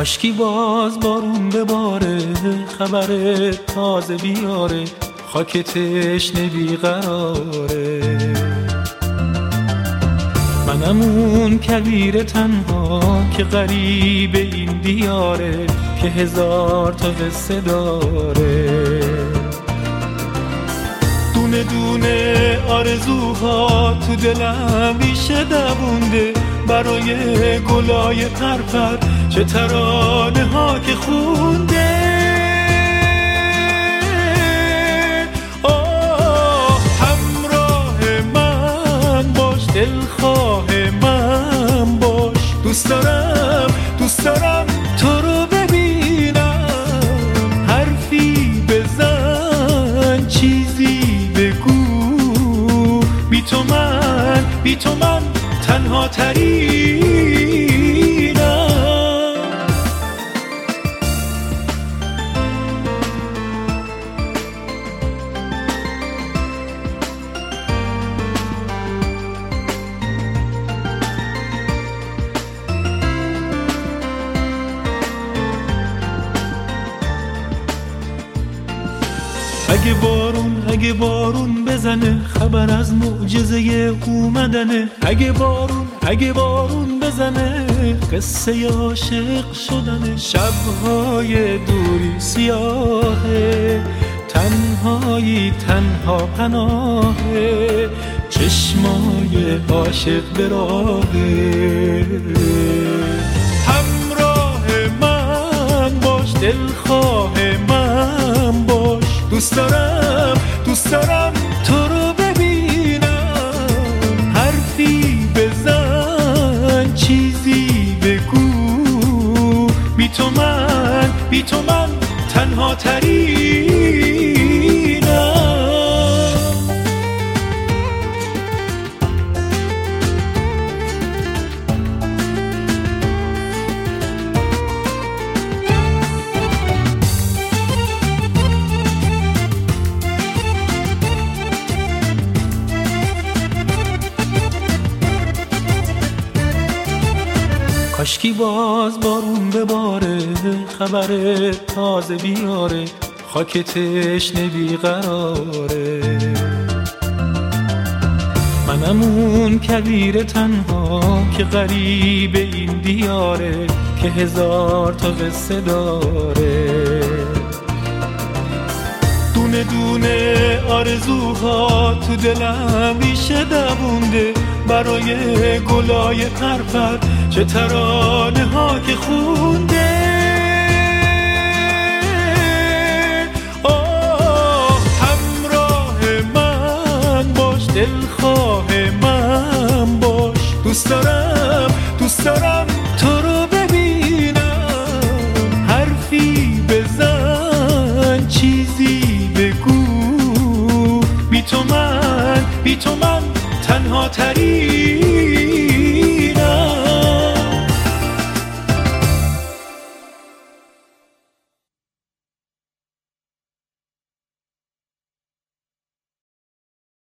کاشکی باز بارون بباره، خبر تازه بیاره، خاک تشنه بیقراره. منم اون کویر تنها که غریب این دیاره، که هزار تا قصه داره. دونه دونه آرزوها تو دلم ریشه دوونده، برای گلای پرپر چه ترانه ها که خونده. آه همراه من باش، دلخواه من باش، دوست دارم تو رو ببینم. حرفی بزن، چیزی بگو، بی تو من تنها ترینم. اگه بارون بزنه، خبر از معجزه اومدنه. اگه بارون بزنه، قصه عاشق شدنه. شبهای دوری سیاهه، تنهایی تنها پناهه، چشمای عاشق به راهه. همراه من باش، دلخواه من باش، دوست دارم تو رو ببینم. حرفی بزن، چیزی بگو، بی تو من تنها ترینم. کاشکی باز بارون بباره، خبر تازه بیاره، خاک تشنه بیقراره. منم اون کویر تنها که غریب این دیاره، که هزار تا قصه داره. دونه دونه آرزوها تو دلم ریشه دوونده، برای گلای پرپر چه ترانه ها که خونده. آه همراه من باش، دلخواه من باش، دوست دارم تو رو ببینم. حرفی بزن، چیزی بگو، بی تو من تنها ترینم.